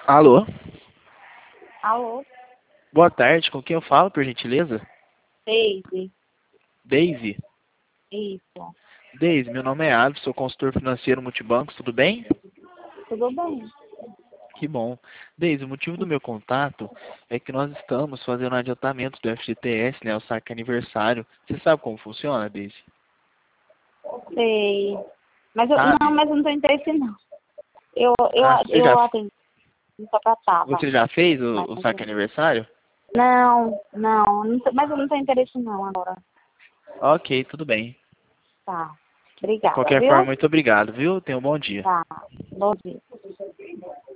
Alô? Alô? Boa tarde, com quem eu falo, por gentileza? Daisy? Daisy? Isso. Daisy, meu nome é Alex, sou consultor financeiro Multibancos, tudo bem? Tudo bem? Que bom. Daisy, o motivo do meu contato é que nós estamos fazendo um adiantamento do FGTS, né, o saque aniversário. Você sabe como funciona, Daisy? Sei. Mas Sabe? mas eu não tenho interesse não. Eu, eu, Ah, eu atendi, só tratava. você já fez Mas, o saque aniversário? mas eu não tenho interesse não agora. Ok, tudo bem. Tá. De Obrigada, qualquer forma, viu? muito obrigado, viu? Tenha um bom dia. Tá. Bom dia.